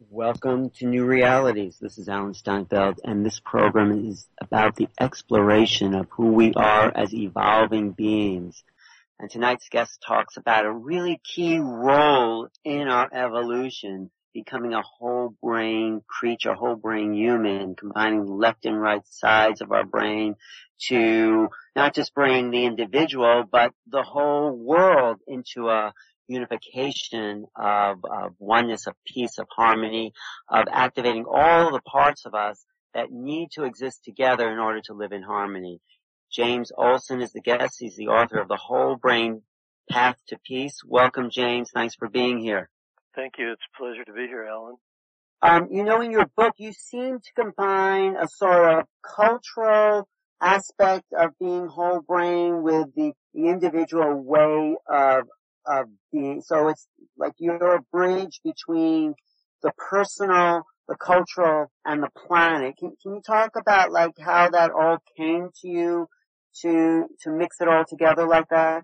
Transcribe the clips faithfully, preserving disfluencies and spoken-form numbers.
Welcome to New Realities. This is Alan Steinfeld, and this program is about the exploration of who we are as evolving beings. And tonight's guest talks about a really key role in our evolution, becoming a whole brain creature, whole brain human, combining left and right sides of our brain to not just bring the individual, but the whole world into a unification of, of oneness, of peace, of harmony, of activating all the parts of us that need to exist together in order to live in harmony. James Olson is the guest. He's the author of The Whole Brain Path to Peace. Welcome, James. Thanks for being here. Thank you. It's a pleasure to be here, Alan. Um, you know, in your book, you seem to combine a sort of cultural aspect of being whole brain with the, the individual way of of being. So it's like you're a bridge between the personal, the cultural, and the planet. Can, can you talk about like how that all came to you to to mix it all together like that?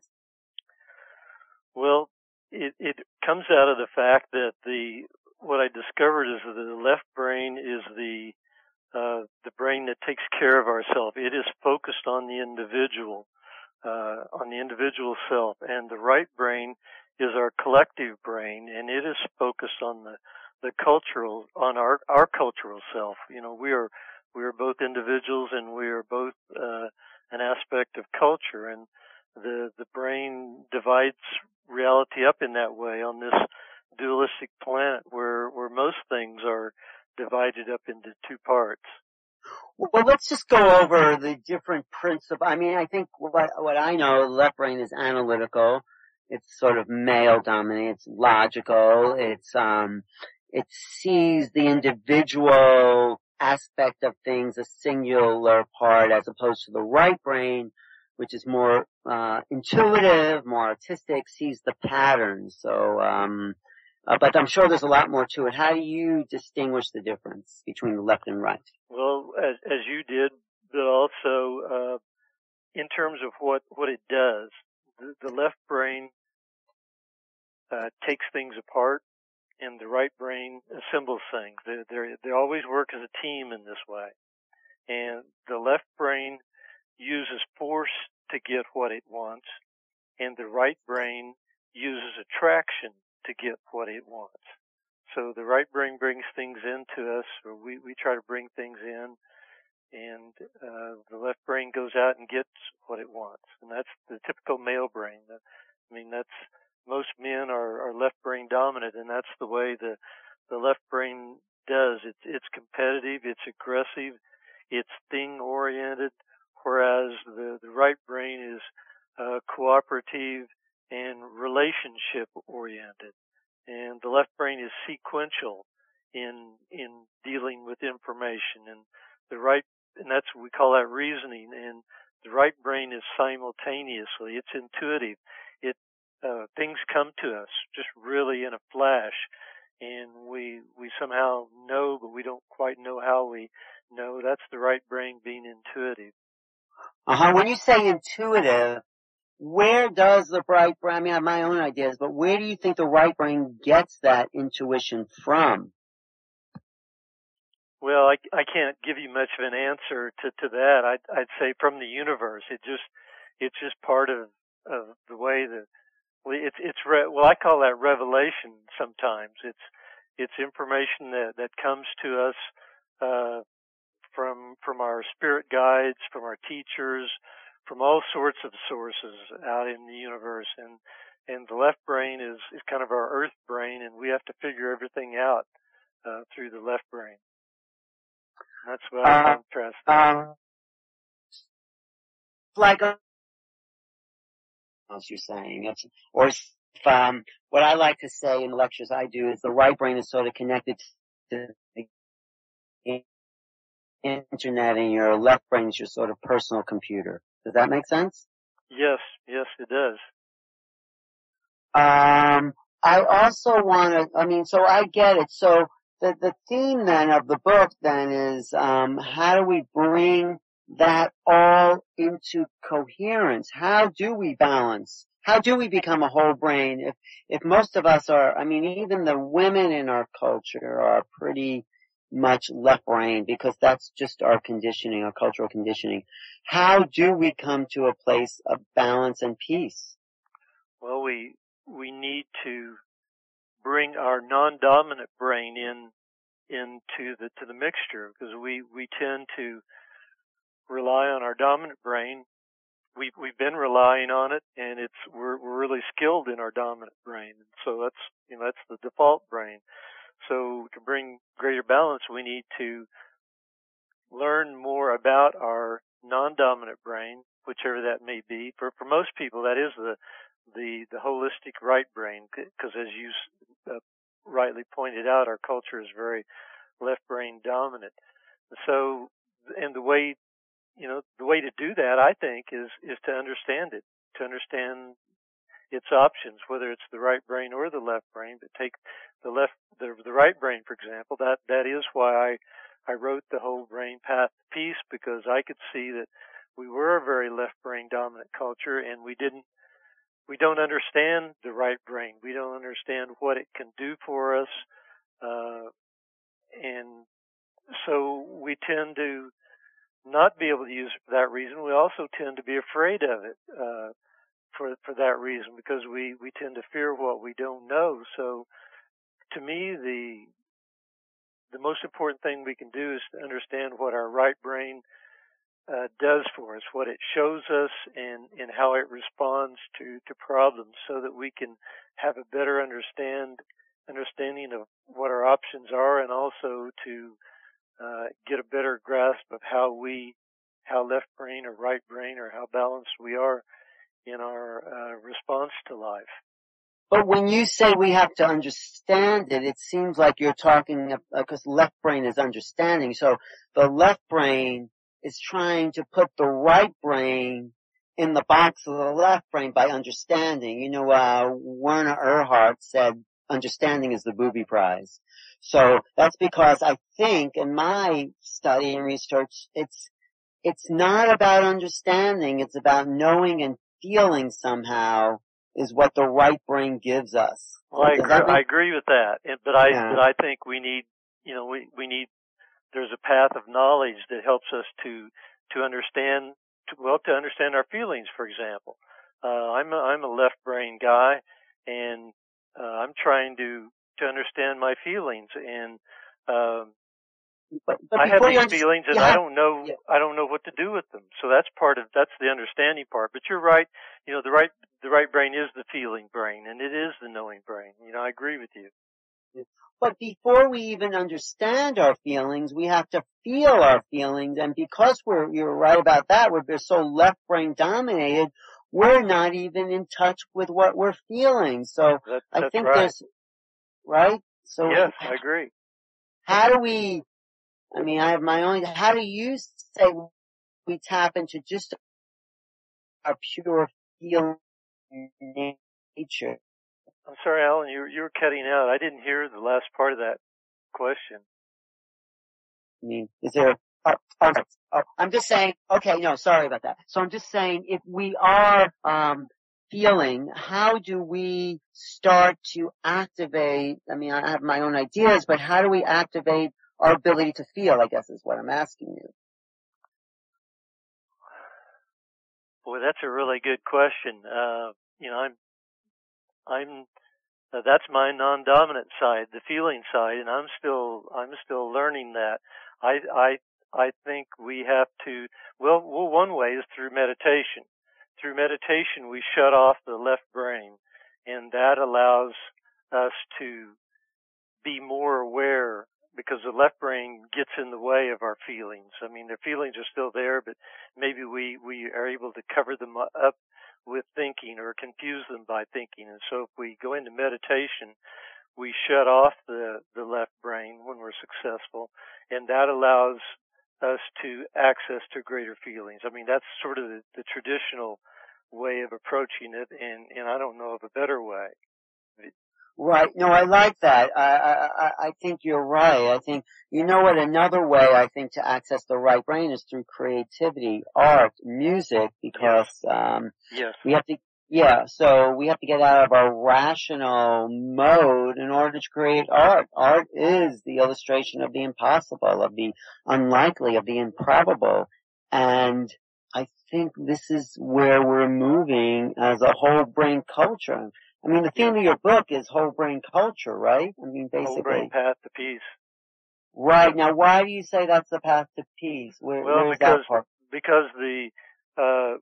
Well, it it comes out of the fact that the what I discovered is that the left brain is the uh, the brain that takes care of ourselves. It is focused on the individual. Uh, on the individual self, and the right brain is our collective brain, and it is focused on the the cultural, on our our cultural self. You know, we are we are both individuals, and we are both uh, an aspect of culture, and the the brain divides reality up in that way on this dualistic planet, where where most things are divided up into two parts. Well, let's just go over the different principles. I mean, I think what, what I know, the left brain is analytical. It's sort of male dominated. It's logical. It's, um, it sees the individual aspect of things, a singular part, as opposed to the right brain, which is more, uh, intuitive, more artistic, sees the patterns. So, um, Uh, but I'm sure there's a lot more to it. How do you distinguish the difference between the left and right? Well, as, as you did, but also uh, in terms of what, what it does, the, the left brain uh, takes things apart, and the right brain assembles things. They they they always work as a team in this way. And the left brain uses force to get what it wants, and the right brain uses attraction to get what it wants. So the right brain brings things into us, or we, we try to bring things in, and uh, the left brain goes out and gets what it wants. And that's the typical male brain. I mean, that's, most men are, are left brain dominant, and that's the way the, the left brain does. It's, it's competitive, it's aggressive, it's thing oriented, whereas the, the right brain is uh, cooperative and relationship oriented, and the left brain is sequential in in dealing with information, and the right, and that's what we call that reasoning, and the right brain is simultaneously, it's intuitive. It uh, things come to us just really in a flash, and we we somehow know, but we don't quite know how we know. That's the right brain being intuitive. Uh-huh. When you say intuitive, where does the right brain, I mean, I have my own ideas, but where do you think the right brain gets that intuition from? Well, I, I can't give you much of an answer to, to that. I'd, I'd say from the universe. It just, it's just part of, of the way that, well, it's, it's, re, well, I call that revelation sometimes. It's, it's information that, that comes to us, uh, from, from our spirit guides, from our teachers, from all sorts of sources out in the universe, and and the left brain is is kind of our earth brain, and we have to figure everything out uh, through the left brain. And that's what I find interesting. Um, like a, as you're saying, it's, or if, um, what I like to say in the lectures I do is the right brain is sort of connected to the internet, and your left brain is your sort of personal computer. Does that make sense? Yes, yes, it does. Um, I also want to, I mean, so I get it. So the, the theme then of the book then is, um, how do we bring that all into coherence? How do we balance how do we become a whole brain if, if most of us are, I mean, even the women in our culture are pretty much left brain because that's just our conditioning, our cultural conditioning. How do we come to a place of balance and peace? Well, we, we need to bring our non-dominant brain in, into the, to the mixture because we, we tend to rely on our dominant brain. We've, we've been relying on it, and it's, we're, we're really skilled in our dominant brain. And so that's, you know, that's the default brain. So to bring greater balance, we need to learn more about our non-dominant brain, whichever that may be. For, for most people, that is the, the, the holistic right brain, because as you uh, rightly pointed out, our culture is very left brain dominant. So, and the way, you know, the way to do that, I think, is, is to understand it, to understand its options, whether it's the right brain or the left brain, but take the left, the, the right brain, for example. That, that is why I, I wrote the Whole Brain Path to Peace, because I could see that we were a very left brain dominant culture and we didn't, we don't understand the right brain. We don't understand what it can do for us. Uh, and so we tend to not be able to use it for that reason. We also tend to be afraid of it, uh, for, for that reason, because we, we tend to fear what we don't know. So to me, the, the most important thing we can do is to understand what our right brain, uh, does for us, what it shows us and, and how it responds to, to problems so that we can have a better understand, understanding of what our options are and also to Uh, get a better grasp of how we, how left brain or right brain or how balanced we are in our uh, response to life. But when you say we have to understand it, it seems like you're talking, because uh, left brain is understanding. So the left brain is trying to put the right brain in the box of the left brain by understanding. You know, uh, Werner Erhard said, understanding is the booby prize. So that's because I think in my study and research, it's, it's not about understanding. It's about knowing and feeling somehow is what the right brain gives us. Well, I agree, make... I agree with that. But I, yeah. but I think we need, you know, we, we need, there's a path of knowledge that helps us to, to understand, to, well, to understand our feelings, for example. Uh, I'm a, I'm a left brain guy and, uh, I'm trying to, to understand my feelings and, um, but, but I have these under- feelings and have, I don't know, yeah. I don't know what to do with them. So that's part of, that's the understanding part. But you're right. You know, the right, the right brain is the feeling brain and it is the knowing brain. You know, I agree with you. But before we even understand our feelings, we have to feel our feelings. And because we're, you're right about that, we're so left brain dominated, we're not even in touch with what we're feeling. So that, I think right. there's, right? So yes, I agree. How do we, I mean, I have my own, how do you say we tap into just our pure feeling nature? I'm sorry, Alan, you, you were cutting out. I didn't hear the last part of that question. I mean, is there, oh, oh, oh, I'm just saying, okay, no, sorry about that. So I'm just saying, if we are, um, feeling, how do we start to activate, I mean, I have my own ideas, but how do we activate our ability to feel, I guess is what I'm asking you. Boy, that's a really good question. Uh, you know, I'm, I'm, uh, that's my non-dominant side, the feeling side, and I'm still, I'm still learning that. I, I, I think we have to, well, well, one way is through meditation. Through meditation, we shut off the left brain, and that allows us to be more aware because the left brain gets in the way of our feelings. I mean, the feelings are still there, but maybe we, we are able to cover them up with thinking or confuse them by thinking. And so if we go into meditation, we shut off the, the left brain when we're successful, and that allows us to access to greater feelings. I mean, that's sort of the, the traditional way of approaching it, and, and I don't know of a better way. Right. No, I like that. I, I, I think you're right. I think, you know what, another way I think to access the right brain is through creativity, art, music, because, um, yes. we have to, Yeah, so we have to get out of our rational mode in order to create art. Art is the illustration of the impossible, of the unlikely, of the improbable. And I think this is where we're moving as a whole brain culture. I mean, the theme of your book is whole brain culture, right? I mean, basically. Whole brain path to peace. Right. Now, why do you say that's the path to peace? Where, well, where's because, that part? because the, uh,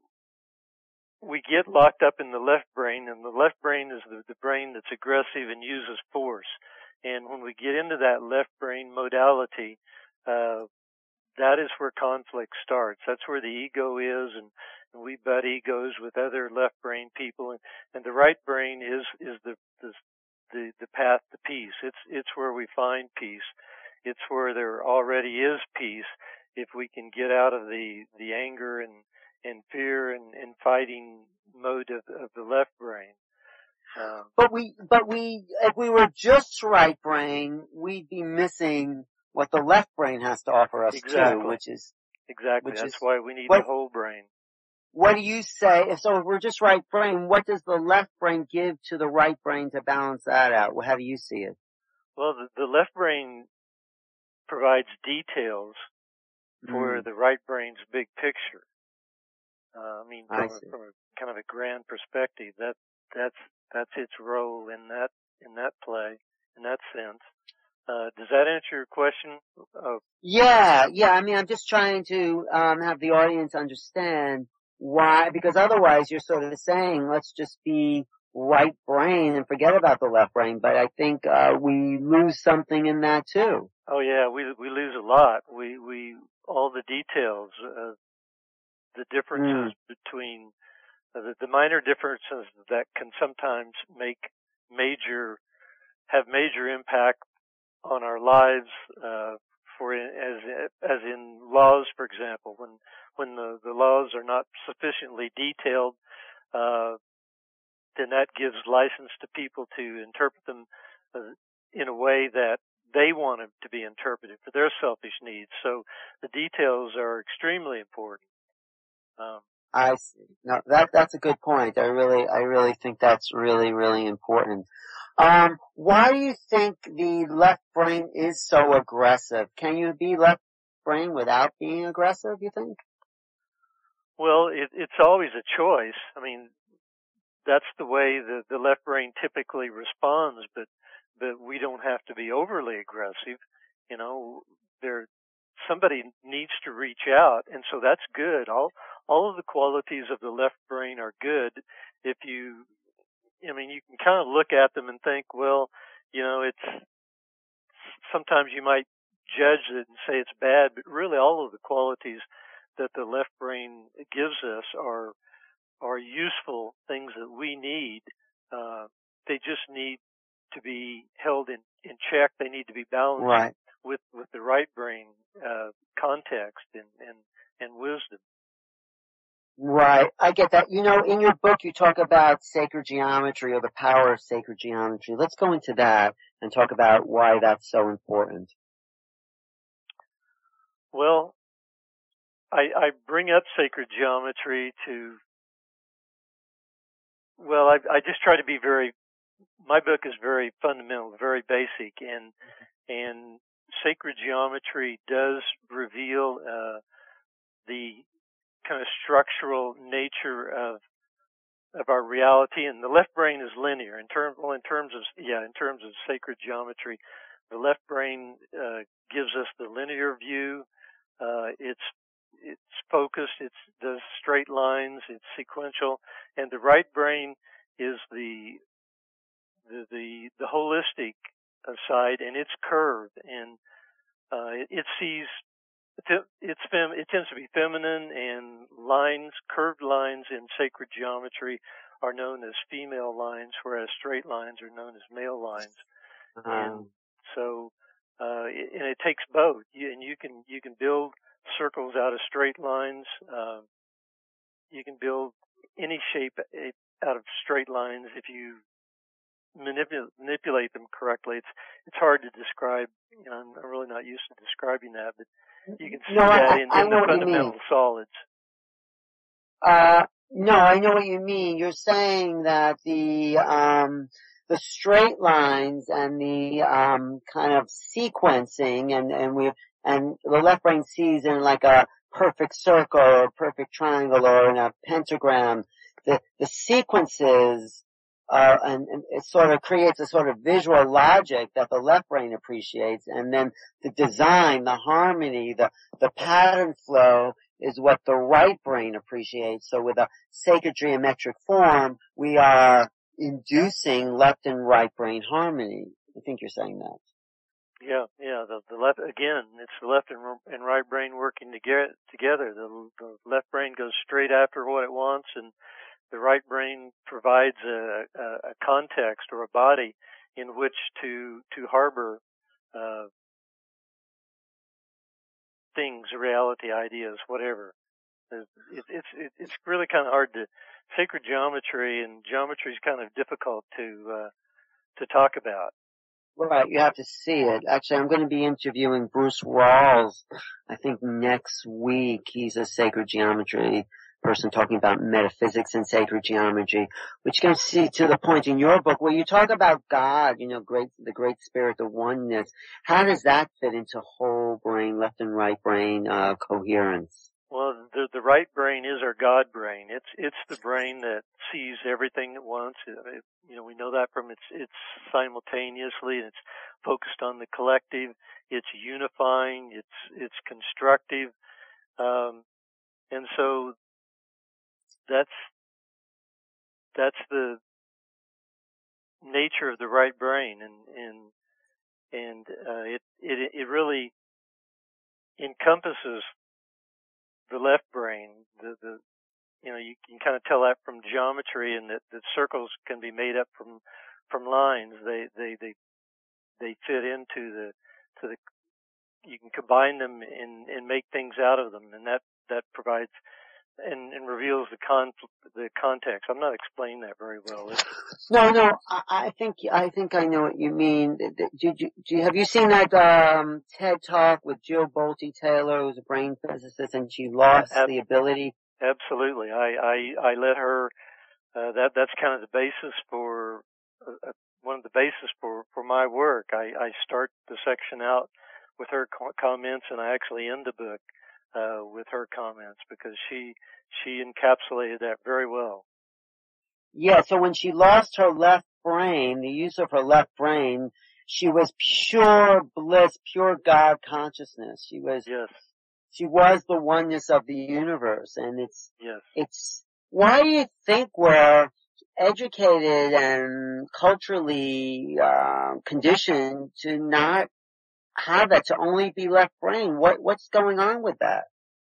we get locked up in the left brain, and the left brain is the, the brain that's aggressive and uses force. And when we get into that left brain modality, uh, that is where conflict starts. That's where the ego is, and, and we butt egos with other left brain people. And, and the right brain is is the, the the the path to peace. It's it's where we find peace. It's where there already is peace if we can get out of the the anger and and fear and, and fighting mode of, of the left brain. Um, but we, but we, if we were just right brain, we'd be missing what the left brain has to offer us exactly. too, which is exactly. Which That's is, why we need what, the whole brain. What do you say? So if we're just right brain, what does the left brain give to the right brain to balance that out? How do you see it? Well, the, the left brain provides details for mm. the right brain's big picture. Uh, I mean, from, I a, from a kind of a grand perspective, that that's that's its role in that in that play, in that sense. Uh, does that answer your question? Uh, yeah, yeah. I mean, I'm just trying to um, have the audience understand why, because otherwise you're sort of saying, let's just be right brain and forget about the left brain. But I think uh, we lose something in that too. Oh yeah, we we lose a lot. We we all the details. Uh, the differences mm. between uh, the, the minor differences that can sometimes make major have major impact on our lives. Uh, for as as in laws, for example, when when the the laws are not sufficiently detailed, uh, then that gives license to people to interpret them uh, in a way that they want them to be interpreted for their selfish needs. So the details are extremely important. Um, I see. No, that that's a good point. I really, I really think that's really, really important. Um, why do you think the left brain is so aggressive? Can you be left brain without being aggressive, you think? Well, it, it's always a choice. I mean, that's the way the, the left brain typically responds, but but we don't have to be overly aggressive. You know, there somebody needs to reach out, and so that's good. All all of the qualities of the left brain are good. If you, I mean, you can kind of look at them and think, well, you know, it's sometimes you might judge it and say it's bad, but really all of the qualities that the left brain gives us are are useful things that we need. Uh, they just need to be held in, in check. They need to be balanced right. with, with the right brain uh, context and, and, and wisdom. Right. I get that. You know, in your book you talk about sacred geometry or the power of sacred geometry. Let's go into that and talk about why that's so important. Well, I, I bring up sacred geometry to Well, I, I just try to be very, my book is very fundamental, very basic, and, and sacred geometry does reveal, uh, the kind of structural nature of, of our reality. And the left brain is linear in terms, well, in terms of, yeah, in terms of sacred geometry, the left brain, uh, gives us the linear view. Uh, it's, it's focused, it does straight lines, it's sequential, and the right brain is the the the, the holistic side, and it's curved, and uh, it, it sees it's fem, it tends to be feminine, and lines, curved lines in sacred geometry are known as female lines, whereas straight lines are known as male lines. Uh-huh. And so, uh, it, and it takes both, you, and you can you can build circles out of straight lines. Uh, you can build any shape out of straight lines if you manipul- manipulate them correctly. It's it's hard to describe. You know, I'm really not used to describing that, but you can see no, that I, in, I in the know fundamental solids. Uh, No, I know what you mean. You're saying that the um, the straight lines and the um, kind of sequencing, and and we and the left brain sees in like a perfect circle or a perfect triangle or in a pentagram. The the sequences uh, and, and it sort of creates a sort of visual logic that the left brain appreciates, and then the design, the harmony, the the pattern flow is what the right brain appreciates. So with a sacred geometric form, we are inducing left and right brain harmony. I think you're saying that. Yeah, yeah. The, the left again, it's the left and, and right brain working together. Together, the, the left brain goes straight after what it wants, and the right brain provides a, a, a context or a body in which to to harbor uh, things, reality, ideas, whatever. It, it's it, it's really kind of hard to sacred geometry, and geometry is kind of difficult to uh, to talk about. Right, you have to see it. Actually, I'm going to be interviewing Bruce Rawls, I think next week. He's a sacred geometry person talking about metaphysics and sacred geometry, which can see to the point in your book where you talk about God, you know, great, the great spirit, the oneness. How does that fit into whole brain, left and right brain, uh, coherence? Well, the the right brain is our God brain. It's it's the brain that sees everything at once. It, it, you know, we know that from its it's simultaneously, and it's focused on the collective. It's unifying. It's it's constructive, um, and so that's that's the nature of the right brain, and and and uh, it it it really encompasses the left brain. The the you know you can kind of tell that from geometry, and that, that circles can be made up from from lines. They they they they fit into the to the you can combine them and and make things out of them, and that that provides and, and reveals the con the context. I'm not explaining that very well. It's, No, no, I, I think I think I know what you mean. Did you, do you, have you seen that um, TED Talk with Jill Bolte Taylor, who's a brain physicist, and she lost ab- the ability? Absolutely, I I I let her. Uh, that that's kind of the basis for uh, one of the basis for for my work. I I start the section out with her co- comments, and I actually end the book uh, with her comments, because she she encapsulated that very well. Yeah, so when she lost her left brain, the use of her left brain, she was pure bliss, pure God consciousness. She was, Yes. she was the oneness of the universe. And it's, Yes. it's, why do you think we're educated and culturally, uh, conditioned to not have that, to only be left brain? What, what's going on with that?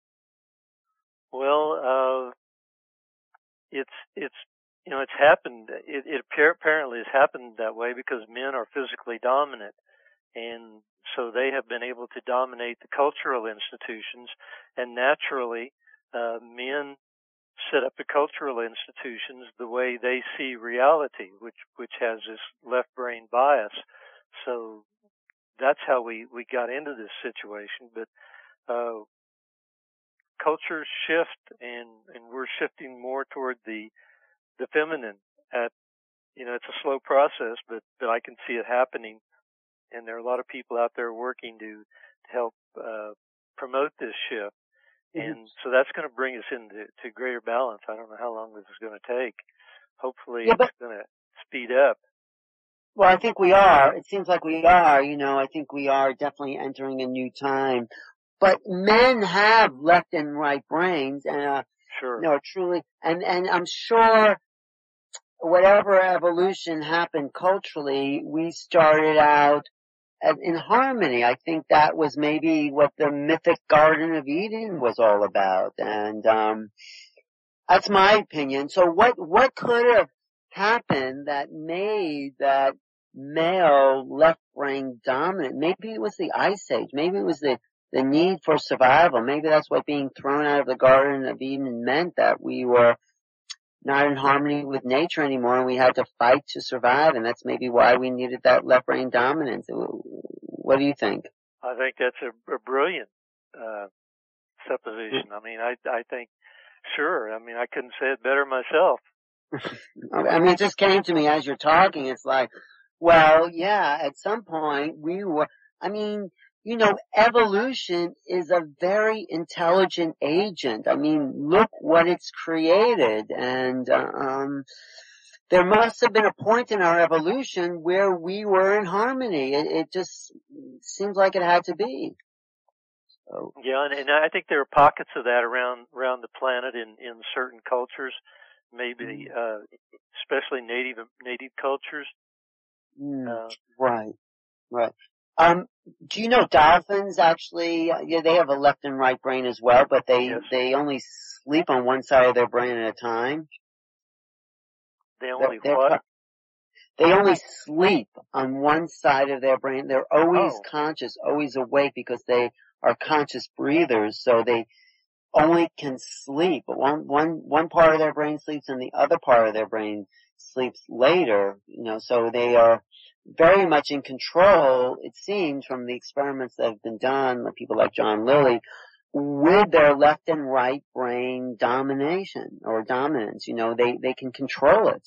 Well, uh, it's, it's, you know, it's happened, it, it apparently has happened that way because men are physically dominant. And so they have been able to dominate the cultural institutions, and naturally, uh, men set up the cultural institutions the way they see reality, which, which has this left brain bias. So that's how we, we got into this situation. But, uh, cultures shift, and, and we're shifting more toward the, the feminine at, you know, it's a slow process, but, but I can see it happening. And there are a lot of people out there working to, to help, uh, promote this shift. And so that's going to bring us into to greater balance. I don't know how long this is going to take. Hopefully Yeah, but, it's going to speed up. well, I think we are. It seems like we are, you know, I think we are definitely entering a new time. But men have left and right brains, and, uh, Sure. you know, truly, and, and I'm sure whatever evolution happened culturally, we started out in harmony. I think that was maybe what the mythic Garden of Eden was all about. And, um, that's my opinion. So what, what could have happened that made that male left brain dominant? Maybe it was the Ice Age. Maybe it was the, the need for survival. Maybe that's what being thrown out of the Garden of Eden meant, that we were not in harmony with nature anymore, and we had to fight to survive, and that's maybe why we needed that left brain dominance. What do you think? I think that's a, a brilliant uh, supposition. I mean, I I think Sure. I mean, I couldn't say it better myself. I mean, it just came to me as you're talking. It's like, well, yeah, at some point we were, I mean, you know, evolution is a very intelligent agent. I mean, look what it's created. And, uh, um, there must have been a point in our evolution where we were in harmony. It, it just seems like it had to be. So. Yeah, and, and I think there are pockets of that around around the planet in, in certain cultures, maybe uh, especially native native cultures. Mm, uh, right, right. Um, do you know dolphins actually? Yeah, they have a left and right brain as well, but they yes. they only sleep on one side of their brain at a time. They only they're, they're, what? They only sleep on one side of their brain. They're always oh. conscious, always awake because they are conscious breathers. So they only can sleep. But one one one part of their brain sleeps, and the other part of their brain sleeps later. You know, so they are very much in control, it seems, from the experiments that have been done by people like John Lilly, with their left and right brain domination or dominance. You know, they, they can control it.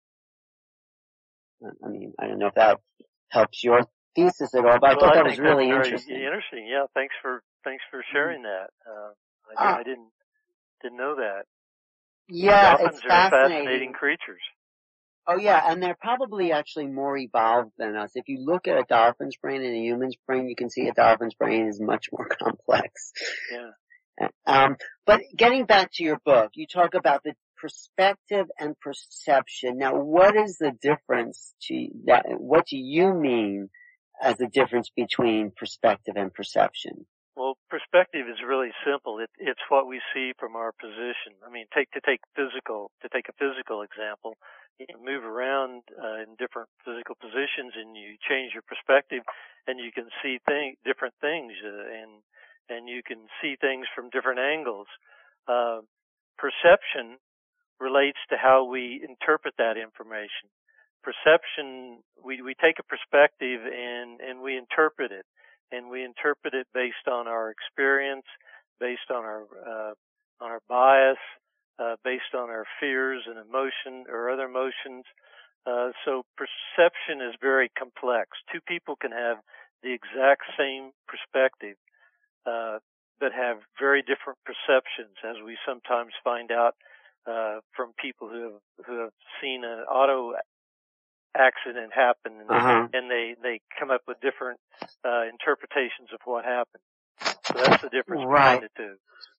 I mean, I don't know if that helps your thesis at all, but I well, thought I that was really very interesting. Interesting. Yeah, thanks for thanks for sharing that. Uh, I, uh, I didn't didn't know that. Yeah, Dolphins it's are fascinating. fascinating creatures. Oh yeah, and they're probably actually more evolved than us. If you look at a dolphin's brain and a human's brain, you can see a dolphin's brain is much more complex. Yeah. Um, but getting back to your book, you talk about the perspective and perception. Now, what is the difference to that? What do you mean as the difference between perspective and perception? Well, perspective is really simple. It, it's what we see from our position. I mean, take to take physical to take a physical example. You can move around uh, in different physical positions, and you change your perspective, and you can see thing, different things, uh, and and you can see things from different angles. Uh, perception relates to how we interpret that information. Perception, we we take a perspective and and we interpret it. And we interpret it based on our experience, based on our uh, on our bias, uh, based on our fears and emotion or other emotions. Uh, so perception is very complex. Two people can have the exact same perspective, uh, but have very different perceptions, as we sometimes find out uh, from people who have who have seen an auto accident happen, and, uh-huh. and they they come up with different uh, interpretations of what happened. So that's the difference right. between the two.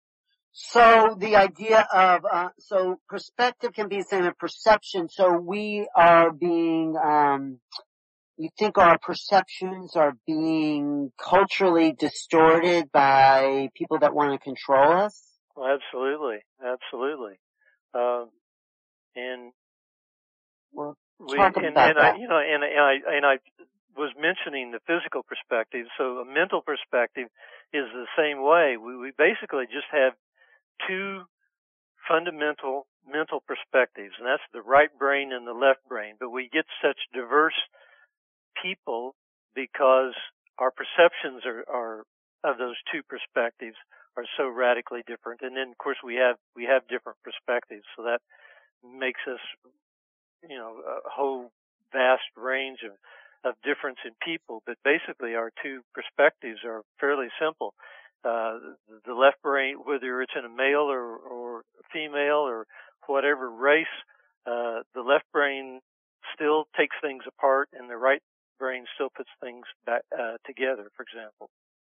So the idea of uh, so perspective can be the same as perception. So we are being, um, you think our perceptions are being culturally distorted by people that want to control us? Well, absolutely, absolutely, um, and. Well, We, talk and, about and I, that. you know, and, and I, and I was mentioning the physical perspective. So a mental perspective is the same way. We, we basically just have two fundamental mental perspectives, and that's the right brain and the left brain. But we get such diverse people because our perceptions are, are of those two perspectives are so radically different. And then, of course, we have we have different perspectives, so that makes us, you know, a whole vast range of, of difference in people. But basically our two perspectives are fairly simple. Uh, the left brain, whether it's in a male or, or female or whatever race, uh, the left brain still takes things apart and the right brain still puts things back, uh, together, for example.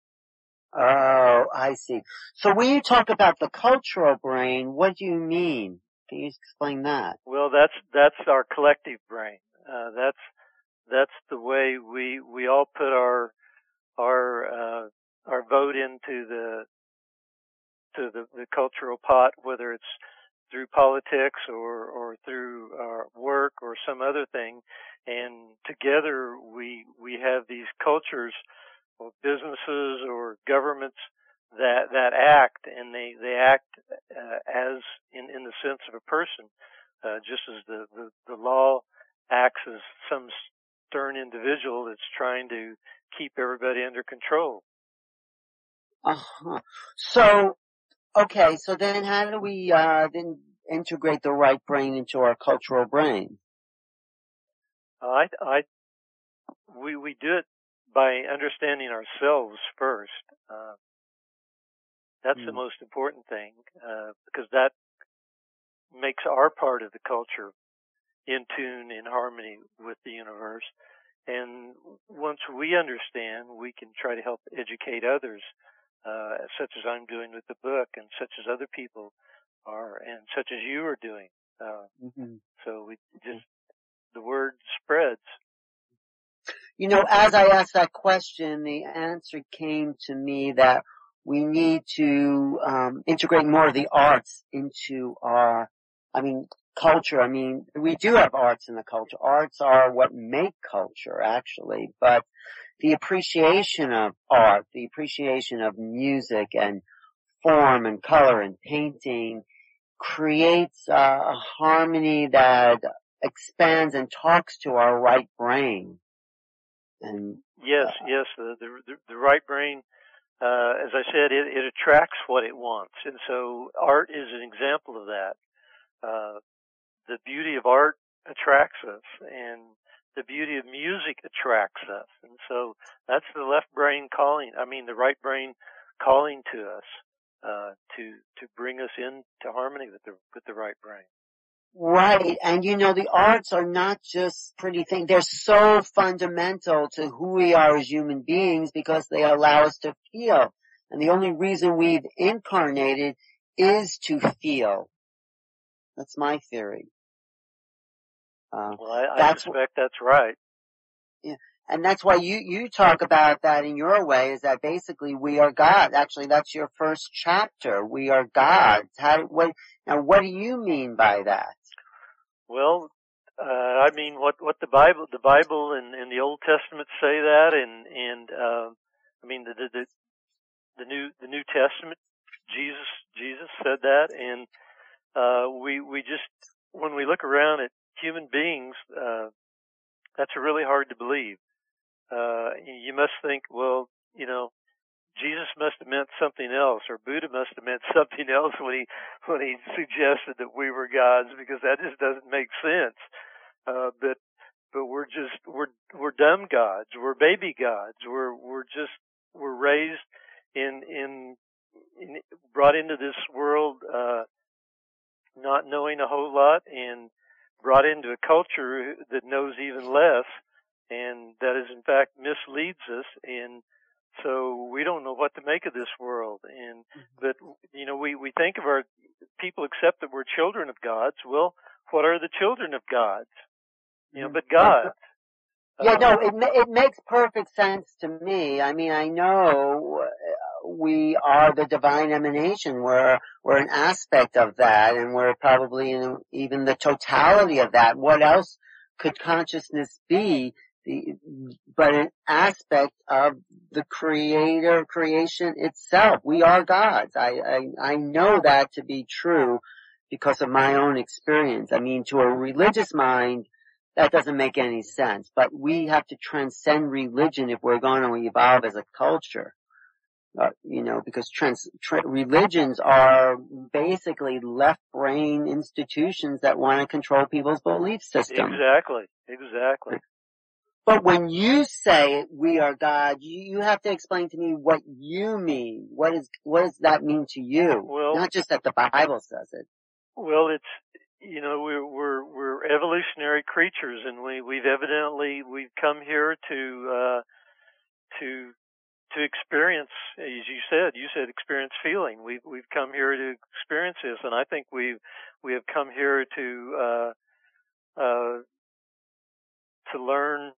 Oh, I see. So when you talk about the cultural brain, what do you mean? Can you explain that? Well, that's that's our collective brain. Uh, that's that's the way we we all put our our uh, our vote into the to the, the cultural pot, whether it's through politics or or through our work or some other thing, and together we we have these cultures or businesses or governments that that act, and they they act uh, as in in the sense of a person, uh, just as the, the the law acts as some stern individual that's trying to keep everybody under control. Uh-huh. So, Okay, so then how do we uh, then integrate the right brain into our cultural brain? I, I, we, we do it by understanding ourselves first. Uh, that's mm. the most important thing, uh, because that makes our part of the culture in tune, in harmony with the universe. And once we understand, we can try to help educate others, uh, such as I'm doing with the book, and such as other people are, and such as you are doing. Uh, mm-hmm. So we just, the word spreads. You know, as I asked that question, the answer came to me that we need to um, integrate more of the arts into our, I mean, culture. I mean, we do have arts in the culture. Arts are what make culture, actually. But the appreciation of art, the appreciation of music and form and color and painting creates uh, a harmony that expands and talks to our right brain. And yes, uh, yes, the, the the right brain, uh, as I said, it, it attracts what it wants, and so art is an example of that. Uh, the beauty of art attracts us, and the beauty of music attracts us, and so that's the left brain calling. I mean, the right brain calling to us uh, to to bring us into harmony with the with the right brain. Right, and you know, the arts are not just pretty things. They're so fundamental to who we are as human beings because they allow us to feel. And the only reason we've incarnated is to feel. That's my theory. Uh, well, I, I suspect that's right. Yeah, and that's why you, you talk about that in your way, is that basically we are God. Actually, that's your first chapter. We are God. How, what, now, what do you mean by that? Well, uh, I mean what what the Bible the Bible and, and the Old Testament say that, and and uh, I mean the, the the new the New Testament, Jesus Jesus said that, and uh, we we just when we look around at human beings, uh, that's really hard to believe. Uh, you must think, well, you know, Jesus must have meant something else, or Buddha must have meant something else when he when he suggested that we were gods, because that just doesn't make sense. Uh, but but we're just we're we're dumb gods, we're baby gods, we're we're just we're raised in in, in brought into this world uh, not knowing a whole lot, and brought into a culture that knows even less, and that is in fact misleads us, and so we don't know what to make of this world. And but you know, we we think of our people accept that we're children of gods. Well, what are the children of gods? You know, but God. Yeah, no, it it makes perfect sense to me. I mean, I know we are the divine emanation. We're we're an aspect of that, and we're probably in even the totality of that. What else could consciousness be? The, but an aspect of the creator, creation itself. We are gods. I, I, I know that to be true because of my own experience. I mean, to a religious mind, that doesn't make any sense. But we have to transcend religion if we're going to evolve as a culture. Uh, you know, because trans, tra- religions are basically left brain institutions that want to control people's belief system. Exactly, exactly. But when you say we are God, you, you have to explain to me what you mean. What is what does that mean to you? Well, not just that the Bible says it. Well, it's you know we're we're we're evolutionary creatures, and we we've evidently we've come here to uh, to to experience, as you said, you said experience feeling. We've we've come here to experience this, and I think we've we have come here to uh, uh, to learn.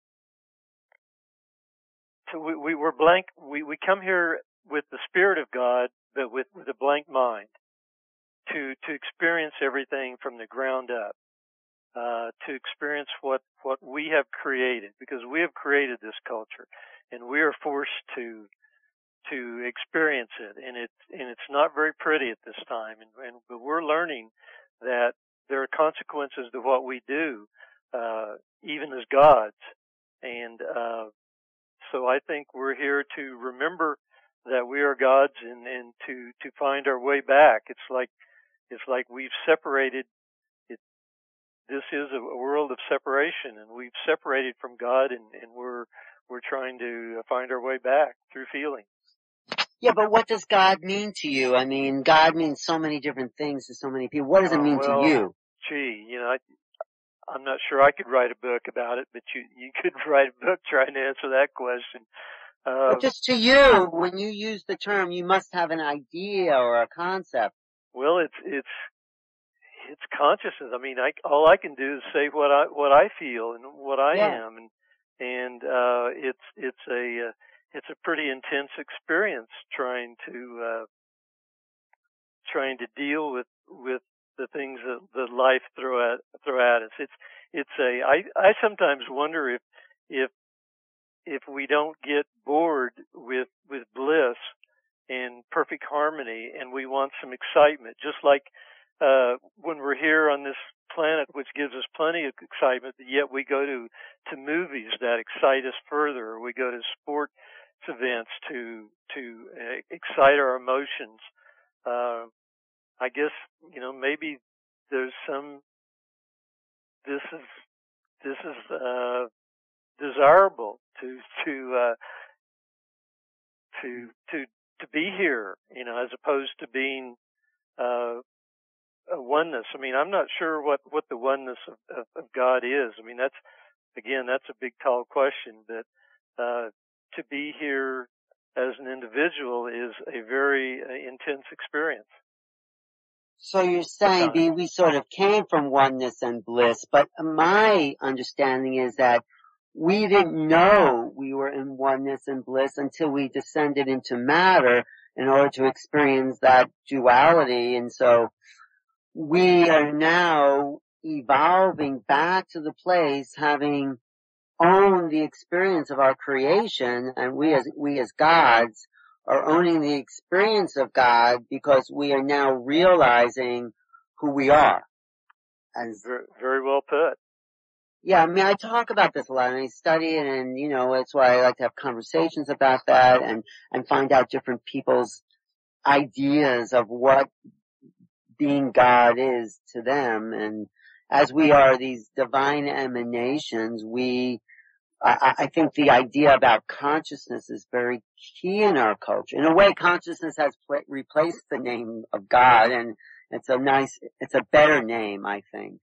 To, we, we we're blank. We we come here with the Spirit of God, but with, with a blank mind, to to experience everything from the ground up, uh, to experience what what we have created, because we have created this culture, and we are forced to to experience it, and it's and it's not very pretty at this time, and, and but we're learning that there are consequences to what we do, uh, even as gods, and uh, so I think we're here to remember that we are gods, and, and to, to find our way back. It's like, it's like we've separated it. This is a, a world of separation, and we've separated from God, and, and we're, we're trying to find our way back through feeling. Yeah, but what does God mean to you? I mean, God means so many different things to so many people. What does it Uh, mean well, to you? gee, you know, I, I'm not sure I could write a book about it, but you, you could write a book trying to answer that question. Uh, But just to you, when you use the term, you must have an idea or a concept. well, it's, it's, it's consciousness. I mean, I, all I can do is say what I, what I feel and what I Yeah. am. And, and, uh, it's, it's a, uh, it's a pretty intense experience trying to, uh, trying to deal with, with the things that, that life throw at, throw at us. It's, it's a, I, I sometimes wonder if, if, if we don't get bored with, with bliss and perfect harmony, and we want some excitement, just like, uh, when we're here on this planet, which gives us plenty of excitement, but yet we go to, to movies that excite us further, or we go to sports events to, to uh, excite our emotions. Uh, I guess, you know, maybe there's some, this is, this is, uh, desirable to, to, uh, to, to, to be here, you know, as opposed to being, uh, a oneness. I mean, I'm not sure what, what the oneness of, of, of God is. I mean, that's, again, that's a big, tall question, but, uh, to be here as an individual is a very uh, intense experience. So you're saying we, we sort of came from oneness and bliss, but my understanding is that we didn't know we were in oneness and bliss until we descended into matter in order to experience that duality. And so we are now evolving back to the place having owned the experience of our creation, and we as, we as gods are owning the experience of God because we are now realizing who we are. As, very, very well put. Yeah, I mean, I talk about this a lot, and I study it, and, you know, that's why I like to have conversations about that and, and find out different people's ideas of what being God is to them. And as we are these divine emanations, we, I, I think the idea about consciousness is very key in our culture. In a way, consciousness has pl- replaced the name of God, and it's a nice, it's a better name, I think.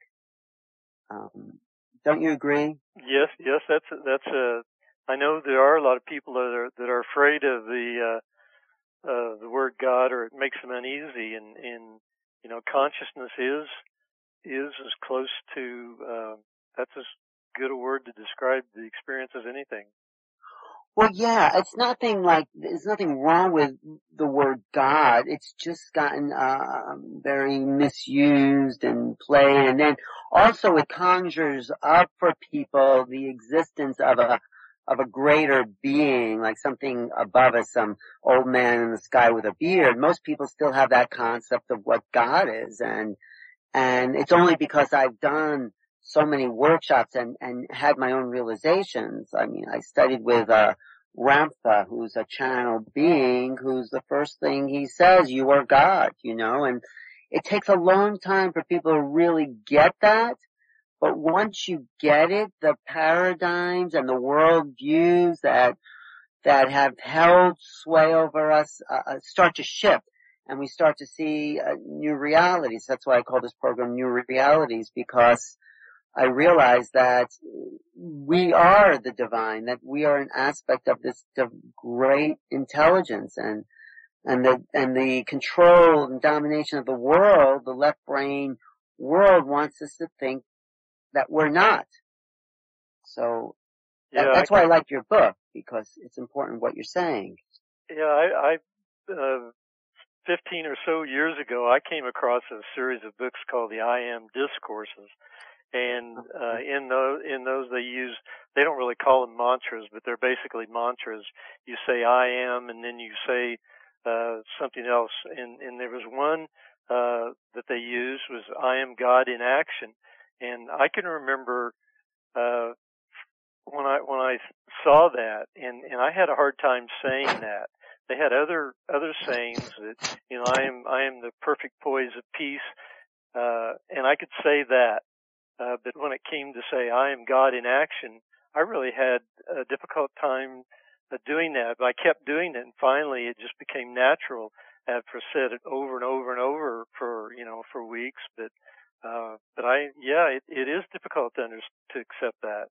Um, don't you agree? Yes, yes, that's a, that's a. I know there are a lot of people that are that are afraid of the uh, uh, the word God, or it makes them uneasy. And, and you know, consciousness is is as close to uh, that's as good a word to describe the experience as anything. Well, yeah, it's nothing like, there's nothing wrong with the word God. It's just gotten, uh, very misused and played. And then also it conjures up for people the existence of a, of a greater being, like something above us, some old man in the sky with a beard. Most people still have that concept of what God is. And, and it's only because I've done so many workshops and, and had my own realizations. I mean, I studied with, uh, Ramtha, who's a channel being, who's the first thing he says, you are God, you know, and it takes a long time for people to really get that. But once you get it, the paradigms and the world views that, that have held sway over us, uh, start to shift. And we start to see uh, new realities. That's why I call this program New Realities, because I realize that we are the divine, that we are an aspect of this great intelligence, and, and the, and the control and domination of the world, the left brain world wants us to think that we're not. So that, Yeah, that's I, why I like your book, because it's important what you're saying. yeah, I, I uh, fifteen or so years ago, I came across a series of books called the I Am Discourses. And uh, in those, in those, they use, they don't really call them mantras, but they're basically mantras. You say "I am," and then you say uh, something else. And, and there was one uh, that they used was "I am God in action." And I can remember uh, when I when I saw that, and and I had a hard time saying that. They had other other sayings that, you know, I am I am the perfect poise of peace, uh, and I could say that. Uh, but when it came to say I am God in action, I really had a difficult time uh, doing that. But I kept doing it, and finally it just became natural. After I said it over and over and over for you know for weeks, but uh, but I yeah, it, it is difficult to under, to accept that.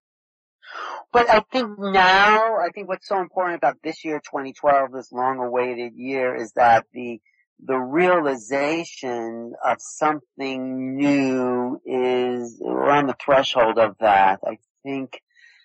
But I think now, I think what's so important about this year, twenty twelve, this long-awaited year, is that the the realization of something new is, we're on the threshold of that. I think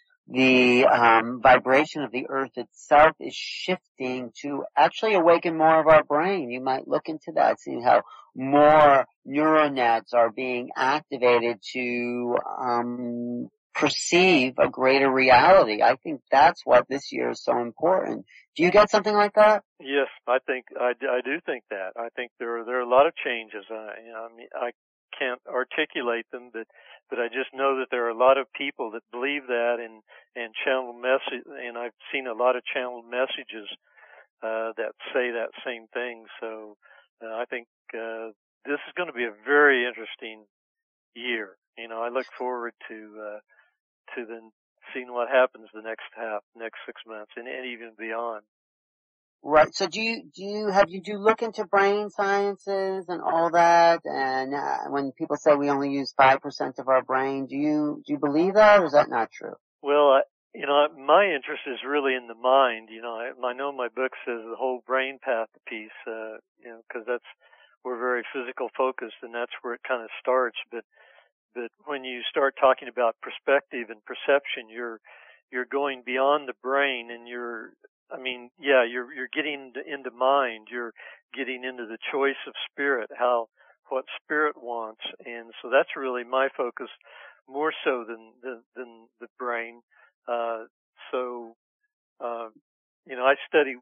the um, vibration of the earth itself is shifting to actually awaken more of our brain. You might look into that, see how more neural nets are being activated to um, perceive a greater reality. I think that's what this year is so important. Do you get something like that? Yes, I think I, I do think that. I think there are there are a lot of changes. Uh, you know, I mean, I can't articulate them, but but I just know that there are a lot of people that believe that and and channel message. And I've seen a lot of channeled messages uh, that say that same thing. So uh, I think uh, this is going to be a very interesting year. You know, I look forward to uh, to then seeing what happens the next half, next six months, and, and even beyond. Right. So do you, do you, have you, do you look into brain sciences and all that? And uh, when people say we only use five percent of our brain, do you, do you believe that, or is that not true? Well, I, you know, my interest is really in the mind. You know, I, I know my book says the whole brain path piece, uh, you know, because that's, we're very physical focused, and that's where it kind of starts. But, but when you start talking about perspective and perception, you're, you're going beyond the brain, and you're, I mean, yeah, you're, you're getting into mind. You're getting into the choice of spirit, how, what spirit wants. And so that's really my focus, more so than, than, than the brain. Uh, so, uh, you know, I study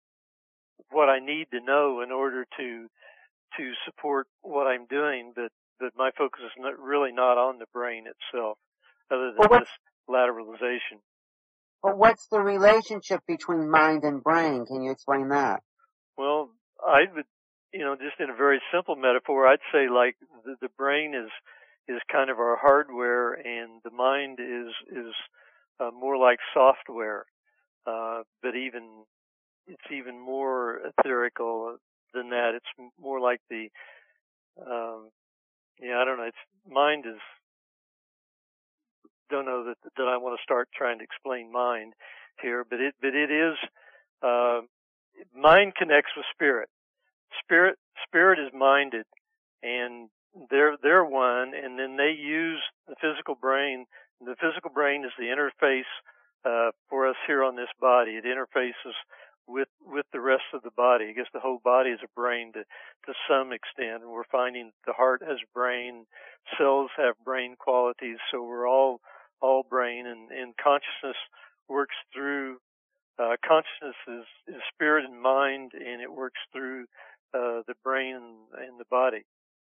what I need to know in order to, to support what I'm doing, but, but my focus is not, really not on the brain itself, other than Well, this lateralization. But what's the relationship between mind and brain? Can you explain that? Well, I would, you know, just in a very simple metaphor, I'd say like the, the brain is, is kind of our hardware, and the mind is, is uh, more like software. Uh, but even, it's even more etherical than that. It's more like the, um, yeah, I don't know, it's, mind is, don't know that, that I want to start trying to explain mind here, but it, but it is, uh, mind connects with spirit. Spirit, spirit is minded, and they're, they're one, and then they use the physical brain. The physical brain is the interface, uh, for us here on this body. It interfaces with, with the rest of the body. I guess the whole body is a brain to, to some extent, and we're finding the heart has brain, cells have brain qualities, so we're all, all brain, and, and consciousness works through, uh, consciousness is, is spirit and mind, and it works through Uh, the brain and the body.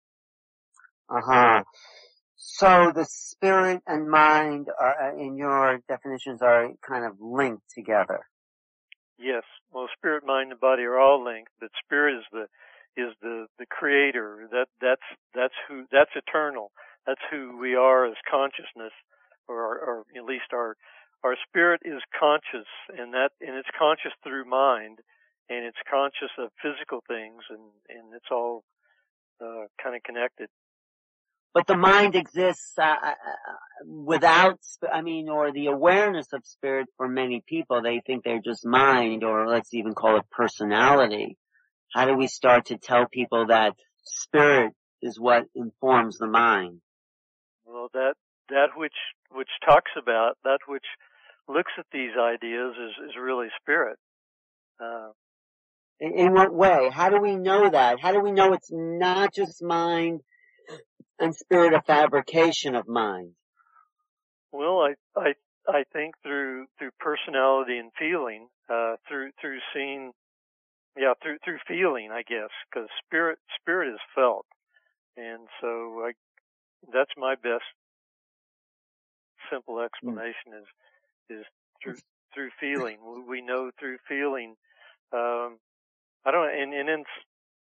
Uh-huh. So the spirit and mind are, in your definitions, are kind of linked together. Yes. Well, spirit, mind, and body are all linked, but spirit is the, is the, the creator. That, that's, that's who, that's eternal. That's who we are as consciousness, or, or at least our, our spirit is conscious, and that, and it's conscious through mind, and it's conscious of physical things, and, and it's all, uh, kind of connected. But the mind exists uh, without, I mean, or the awareness of spirit for many people, they think they're just mind, or let's even call it personality. How do we start to tell people that spirit is what informs the mind? Well, that, that which, which talks about, that which looks at these ideas is, is really spirit. Uh, in, in what way? How do we know that? How do we know it's not just mind and spirit, a fabrication of mind? Well, I, I, I think through, through personality and feeling, uh, through, through seeing, yeah, through, through feeling, I guess, because spirit, spirit is felt. And so I, that's my best simple explanation is, is through through feeling. We know through feeling. Um, I don't, and, and then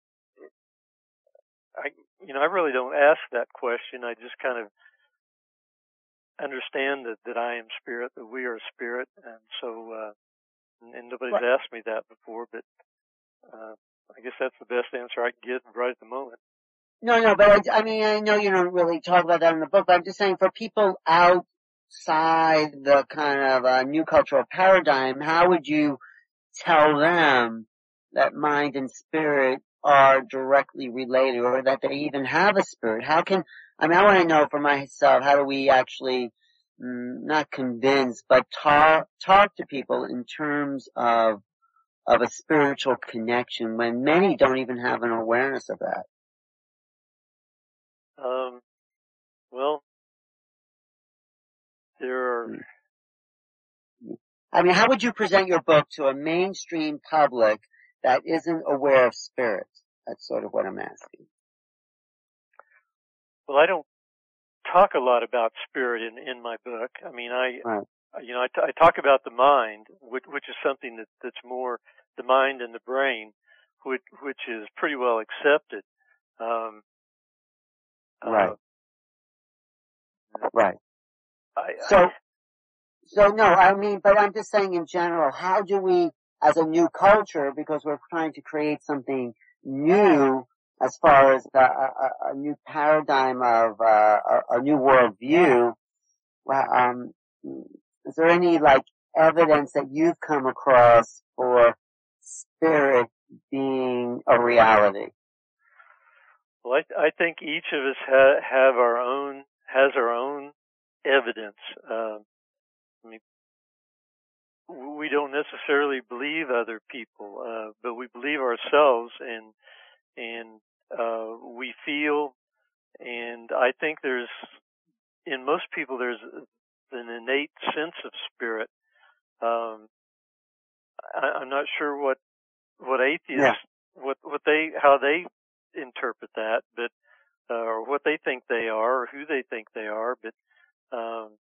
I, you know, I really don't ask that question. I just kind of understand that, that I am spirit, that we are spirit, and so, uh, and, and nobody's Right. asked me that before, but uh, I guess that's the best answer I can get right at the moment. No, no, but I, I mean, I know you don't really talk about that in the book, but I'm just saying for people outside the kind of uh, new cultural paradigm, how would you tell them that mind and spirit are directly related, or that they even have a spirit? How can, I mean, I want to know for myself, how do we actually, mm, not convince, but talk, talk to people in terms of, of a spiritual connection when many don't even have an awareness of that? Um, well, there are, I mean, how would you present your book to a mainstream public that isn't aware of spirit? That's sort of what I'm asking. well, I don't talk a lot about spirit in, in my book. I mean, I, Right. you know, I, t- I talk about the mind, which, which is something that, that's more the mind and the brain, which, which is pretty well accepted. Um, Right. Uh, Right. I, So, I, so no, I mean, but I'm just saying in general, how do we, as a new culture, because we're trying to create something new as far as a, a, a new paradigm of uh, a, a new worldview, well, um, is there any like evidence that you've come across for spirit being a reality? well, I, I think each of us ha, have our own has our own evidence. Uh, I mean, we don't necessarily believe other people, uh, but we believe ourselves, and and uh, we feel. And I think there's in most people there's an innate sense of spirit. Um, I, I'm not sure what what atheists Yeah. what what they how they interpret that, but uh, or what they think they are, or who they think they are. But um,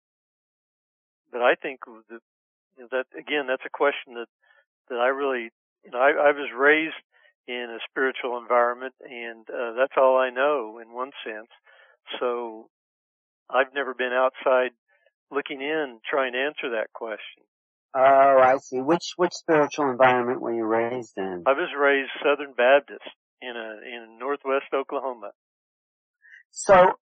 but I think that, you know, that again, that's a question that that I really, you know, I, I was raised in a spiritual environment, and uh, that's all I know in one sense. So I've never been outside looking in trying to answer that question. Oh, I see. Which which spiritual environment were you raised in? I was raised Southern Baptist in a in Northwest Oklahoma. So,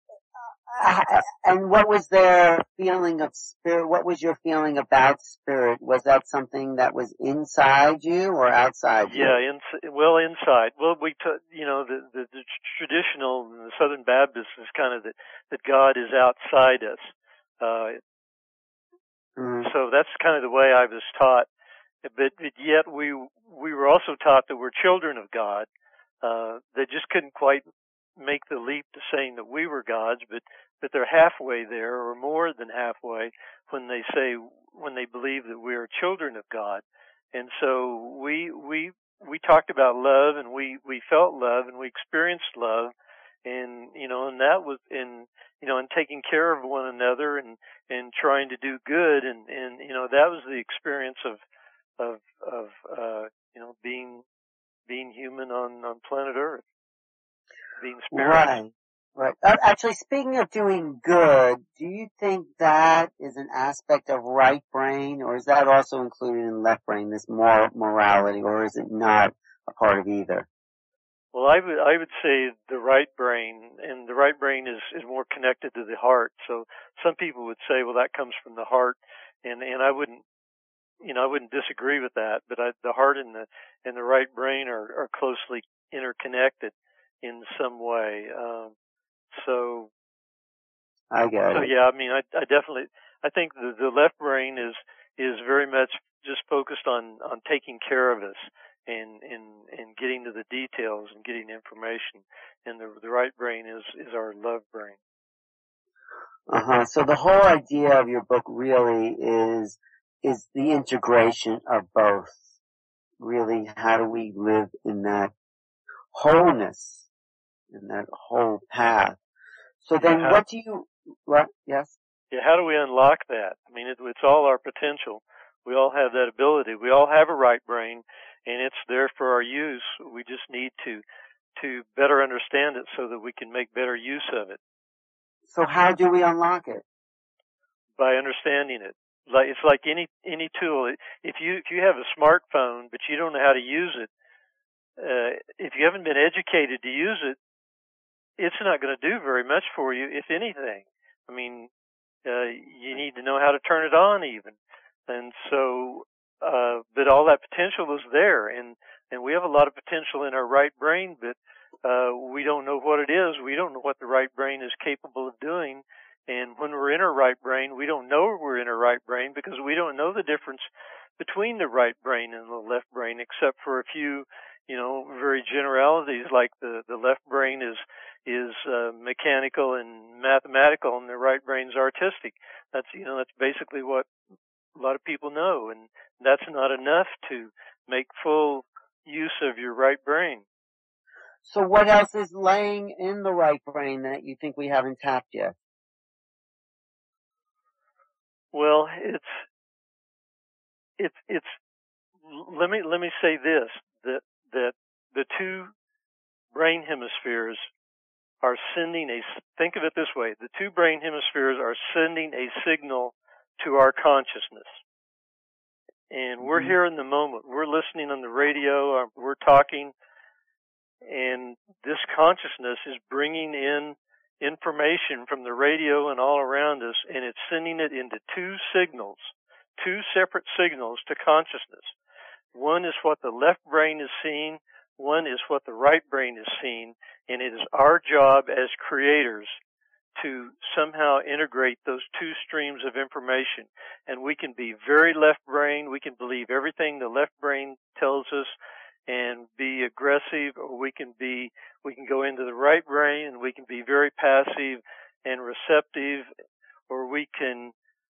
uh, and what was their feeling of spirit? What was your feeling about spirit? Was that something that was inside you or outside you? Yeah, in, well, inside. Well, we, t- you know, the, the, the traditional the Southern Baptist is kind of that that God is outside us. Uh, Mm-hmm. so that's kind of the way I was taught. But, but yet we we were also taught that we're children of God. Uh, they just couldn't quite make the leap to saying that we were gods, but but they're halfway there, or more than halfway, when they say when they believe that we are children of God. And so we we we talked about love, and we we felt love, and we experienced love, and you know, and that was in you know, and taking care of one another, and and trying to do good, and and you know, that was the experience of of of uh, you know, being being human on on planet Earth, being spirits. Right. Right. Uh, actually, speaking of doing good, do you think that is an aspect of right brain, or is that also included in left brain, this moral morality, or is it not a part of either? Well, I would I would say the right brain, and the right brain is is more connected to the heart. So some people would say, well, that comes from the heart, and and I wouldn't, you know, I wouldn't disagree with that. But I, the heart and the and the right brain are are closely interconnected in some way. Um, so I get so it. yeah, I mean, I I definitely I think the the left brain is is very much just focused on on taking care of us, and and and getting to the details and getting information, and the the right brain is is our love brain. Uh-huh. So the whole idea of your book really is is the integration of both. Really, how do we live in that wholeness, in that whole path? So then Yeah, what do you, what, yes? yeah, how do we unlock that? I mean, it, it's all our potential. We all have that ability. We all have a right brain, and it's there for our use. We just need to to better understand it so that we can make better use of it. So how do we unlock it? By understanding it. Like it's like any any tool. If you if you have a smartphone but you don't know how to use it, uh, if you haven't been educated to use it, it's not going to do very much for you, if anything. I mean, uh, you need to know how to turn it on even. And so, uh, but all that potential is there, and, and we have a lot of potential in our right brain, but, uh, we don't know what it is. We don't know what the right brain is capable of doing. And when we're in our right brain, we don't know we're in our right brain because we don't know the difference between the right brain and the left brain, except for a few, you know, very generalities, like the, the left brain is, is, uh, mechanical and mathematical and the right brain's artistic. That's, you know, that's basically what a lot of people know, and that's not enough to make full use of your right brain. So what else is laying in the right brain that you think we haven't tapped yet? Well, it's, it's, it's, let me, let me say this, that, that the two brain hemispheres are sending a, think of it this way, the two brain hemispheres are sending a signal to our consciousness. And we're mm-hmm. here in the moment. We're listening on the radio, we're talking, and this consciousness is bringing in information from the radio and all around us, and it's sending it into two signals, two separate signals to consciousness. One is what the left brain is seeing, one is what the right brain is seeing, and it is our job as creators to somehow integrate those two streams of information. And we can be very left brain, we can believe everything the left brain tells us and be aggressive, or we can be, we can go into the right brain and we can be very passive and receptive, or we can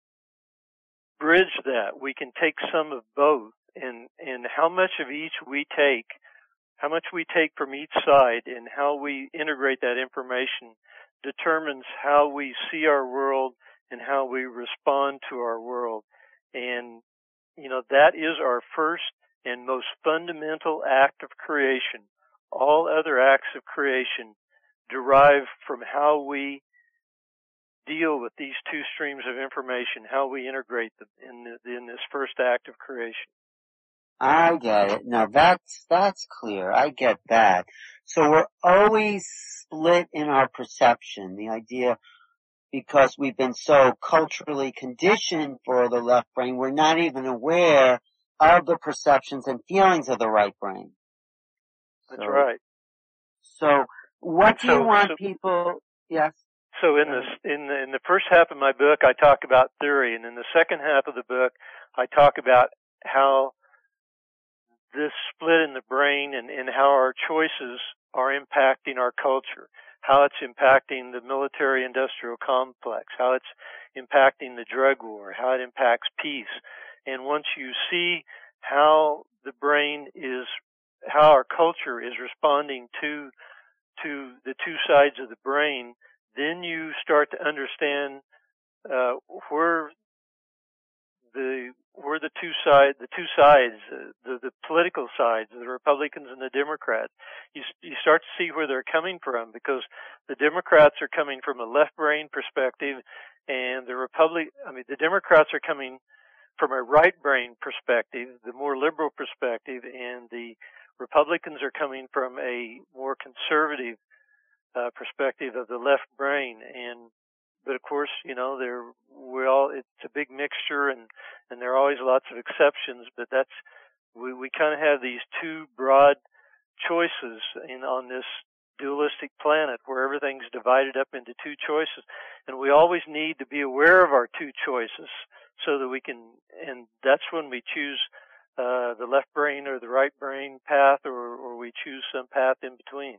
bridge that. We can take some of both, and, and how much of each we take, how much we take from each side and how we integrate that information determines how we see our world and how we respond to our world. And, you know, that is our first and most fundamental act of creation. All other acts of creation derive from how we deal with these two streams of information, how we integrate them in, the, in this first act of creation. I get it. Now that's, that's clear. I get that. So we're always split in our perception. The idea, because we've been so culturally conditioned for the left brain, we're not even aware of the perceptions and feelings of the right brain. That's so, right. So what do so, you want so, people, yes? So in this, in the, in the first half of my book, I talk about theory, and in the second half of the book, I talk about how this split in the brain and, and how our choices are impacting our culture, how it's impacting the military-industrial complex, how it's impacting the drug war, how it impacts peace. And once you see how the brain is, how our culture is responding to, to the two sides of the brain, then you start to understand, uh, where the, where the two sides, the two sides, uh, the, the political sides, the Republicans and the Democrats, you, you start to see where they're coming from, because the Democrats are coming from a left brain perspective, and the Republic, I mean, the Democrats are coming from a right brain perspective, the more liberal perspective, and the Republicans are coming from a more conservative uh, perspective of the left brain. And but of course, you know, there we all it's a big mixture, and and there are always lots of exceptions. But that's we we kind of have these two broad choices in on this dualistic planet where everything's divided up into two choices, and we always need to be aware of our two choices so that we can, and that's when we choose uh the left brain or the right brain path, or or we choose some path in between.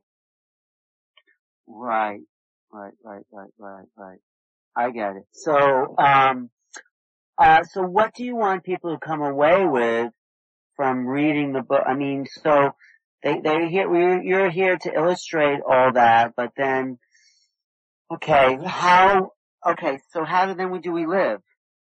Right, right, right, right, right, right. I get it. So, um, uh, so what do you want people to come away with from reading the book? I mean, so they, they're here, you're here to illustrate all that, but then, okay, how, okay, so how do, then we, do we live?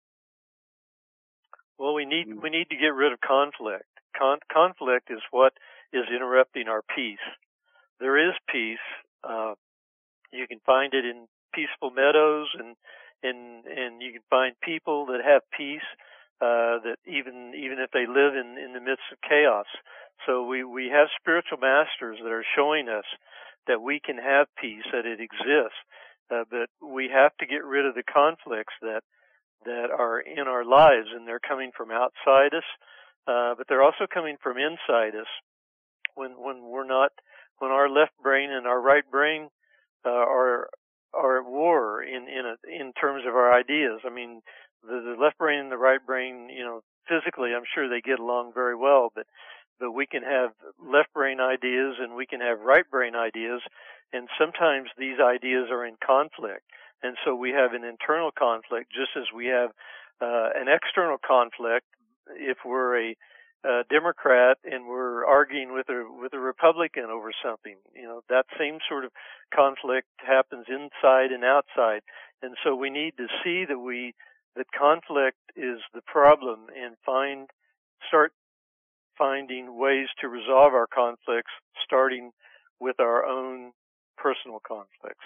Well, we need we need to get rid of conflict. Con- conflict is what is interrupting our peace. There is peace. Uh, you can find it in peaceful meadows, and and and you can find people that have peace. Uh, that even even if they live in in the midst of chaos. So we we have spiritual masters that are showing us that we can have peace, that it exists, uh, but we have to get rid of the conflicts that that are in our lives, and they're coming from outside us, uh, but they're also coming from inside us. When when we're not, when our left brain and our right brain uh, are are at war in in a, in terms of our ideas. I mean, the, the left brain and the right brain, you know, physically, I'm sure they get along very well, but but we can have left brain ideas and we can have right brain ideas, and sometimes these ideas are in conflict. And so we have an internal conflict, just as we have uh, an external conflict. If we're a uh, Democrat and we're arguing with a with a Republican over something, you know, that same sort of conflict happens inside and outside. And so we need to see that we that conflict is the problem, and find start finding ways to resolve our conflicts, starting with our own personal conflicts.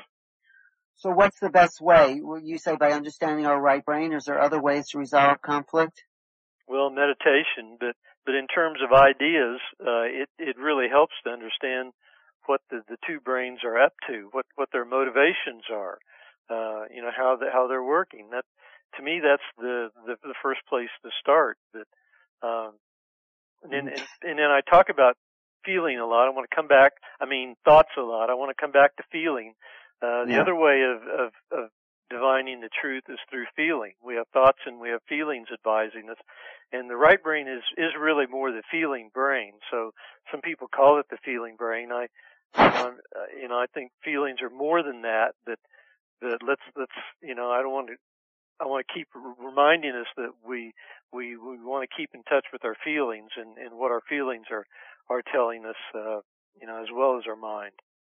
So what's the best way? Would you say by understanding our right brain? Is there other ways to resolve conflict? Well, meditation, but but in terms of ideas, uh, it it really helps to understand what the, the two brains are up to, what what their motivations are, uh, you know, how the, how they're working. That, to me, that's the the, the first place to start. But um, and then and, and then I talk about feeling a lot. I want to come back. I mean, thoughts a lot. I want to come back to feeling. Uh, the yeah. other way of, of, of divining the truth is through feeling. We have thoughts and we have feelings advising us. And the right brain is, is really more the feeling brain. So some people call it the feeling brain. I, you know, you know, I think feelings are more than that, but, but let's, let's, you know, I don't want to, I want to keep reminding us that we, we, we want to keep in touch with our feelings and, and what our feelings are, are telling us, uh, you know, as well as our mind.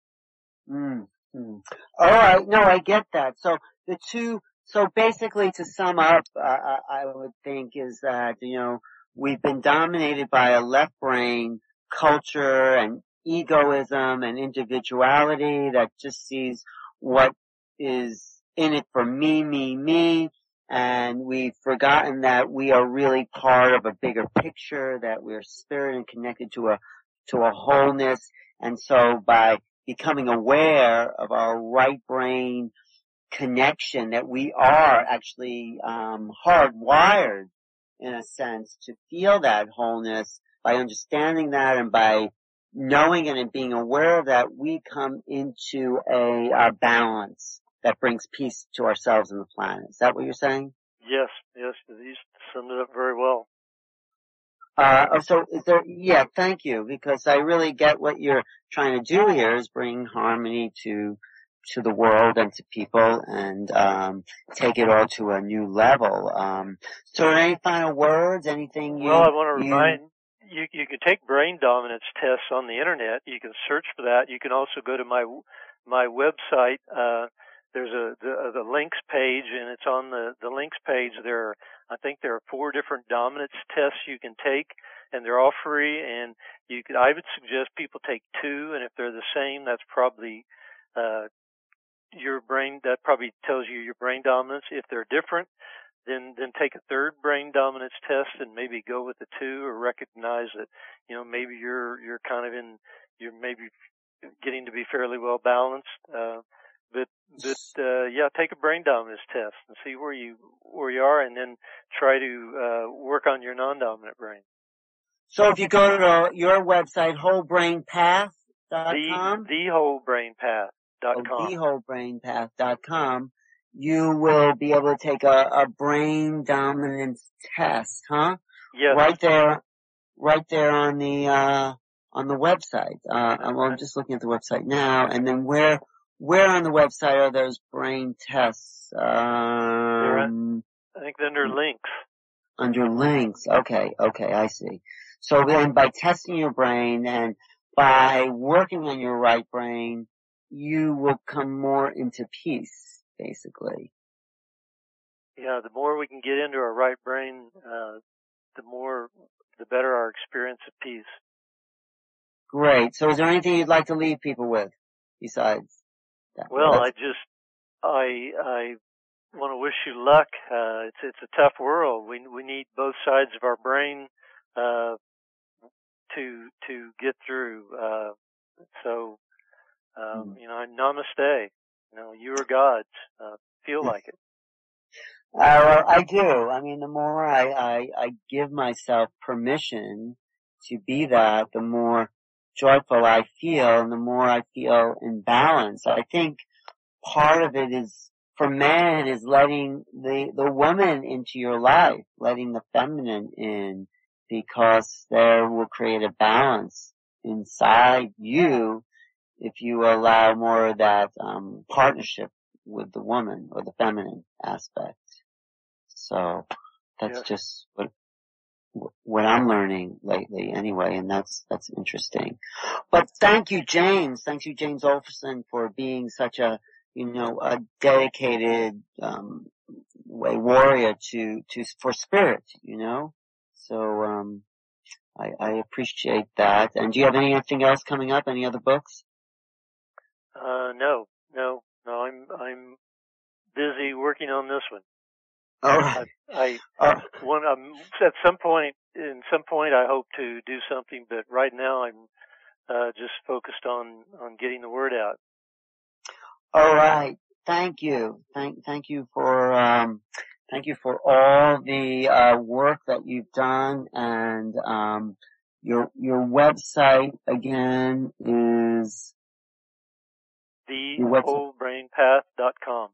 Mm. Mm. All right. No, I get that. So the two, so basically to sum up, uh, I would think is that, you know, we've been dominated by a left brain culture and egoism and individuality that just sees what is in it for me, me, me. And we've forgotten that we are really part of a bigger picture, that we're spirit and connected to a, to a wholeness. And so by becoming aware of our right brain connection, that we are actually um, hardwired, in a sense, to feel that wholeness. By understanding that and by knowing it and being aware of that, we come into a, a balance that brings peace to ourselves and the planet. Is that what you're saying? Yes, yes, you summed it up very well. Uh, so is there, yeah, thank you, because I really get what you're trying to do here is bring harmony to, to the world and to people and, um, take it all to a new level. Um, so any final words, anything you, Well, I want to you, remind, you, you can take brain dominance tests on the internet. You can search for that. You can also go to my, my website, uh, there's a, the, the links page, and it's on the, the links page. There are, I think there are four different dominance tests you can take, and they're all free. And you could, I would suggest people take two, and if they're the same, that's probably uh, your brain. That probably tells you your brain dominance. If they're different, then then take a third brain dominance test, and maybe go with the two, or recognize that you know maybe you're you're kind of in you're maybe getting to be fairly well balanced. Uh, But, but, uh, yeah, take a brain dominance test and see where you, where you are, and then try to, uh, work on your non-dominant brain. So if you go to your website, whole brain path dot com, The, the whole brain path dot com. Oh, the whole brain path dot com, you will be able to take a, a brain dominance test, huh? Yes. Right there, right there on the, uh, on the website. Uh, well, I'm just looking at the website now, and then where, Where on the website are those brain tests? Um, I think they're under links. Under links. Okay, okay, I see. So then by testing your brain and by working on your right brain, you will come more into peace, basically. yeah, the more we can get into our right brain, uh, the more, the better our experience of peace. Great. So is there anything you'd like to leave people with besides that? Well, That's, I just, I, I want to wish you luck. Uh, it's, it's a tough world. We, we need both sides of our brain, uh, to, to get through. Uh, so, um, mm. you know, namaste. You know, you are gods. Uh, feel like it. Uh, well, I do. I mean, the more I, I, I give myself permission to be that, the more joyful I feel and the more I feel in balance. I think part of it is, for men, is letting the, the woman into your life, letting the feminine in, because there will create a balance inside you if you allow more of that um, partnership with the woman or the feminine aspect. So that's Yes. just what what I'm learning lately anyway, and that's that's interesting. But thank you, James. Thank you, James Olferson, for being such a you know a dedicated um, way warrior to to for spirit. You know, so um, I, I appreciate that. And do you have anything else coming up? Any other books? Uh, no, no, no, I'm, I'm busy working on this one. All right. I, I Uh, one, um, at some point, in some point I hope to do something, but right now I'm, uh, just focused on, on getting the word out. all right. Thank you. Thank, thank you for, um, thank you for all the, uh, work that you've done, and, um, your, your website again is the your website, whole brain path dot com.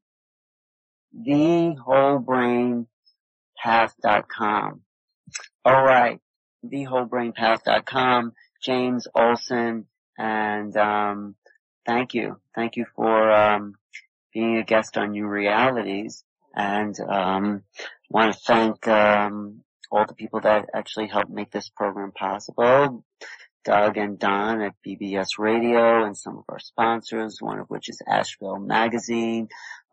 the whole brain path dot com. All right. the whole brain path dot com. James Olson, and, um, thank you. Thank you for, um, being a guest on New Realities, and um want to thank um all the people that actually helped make this program possible. Doug and Don at B B S Radio, and some of our sponsors, one of which is Asheville Magazine.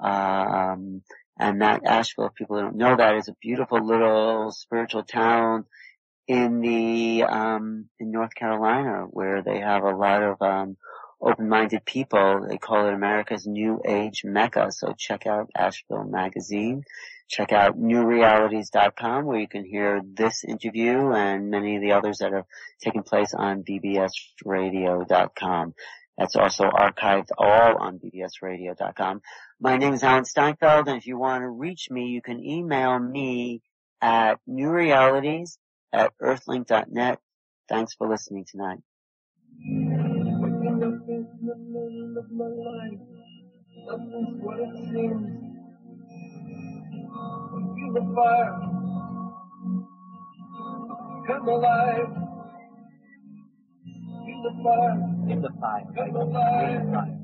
Um and that Asheville, if people don't know that, is a beautiful little spiritual town in the um in North Carolina, where they have a lot of um open-minded people. They call it America's New Age Mecca. So check out Asheville Magazine. Check out new realities dot com, where you can hear this interview and many of the others that have taken place on b b s radio dot com. That's also archived all on b b s radio dot com. My name is Alan Steinfeld, and if you want to reach me, you can email me at newrealities at earthlink dot net. Thanks for listening tonight. Waking up in the middle of my life, nothing's what it seems. Feel the fire, come alive. Feel the fire, in the fire, come alive.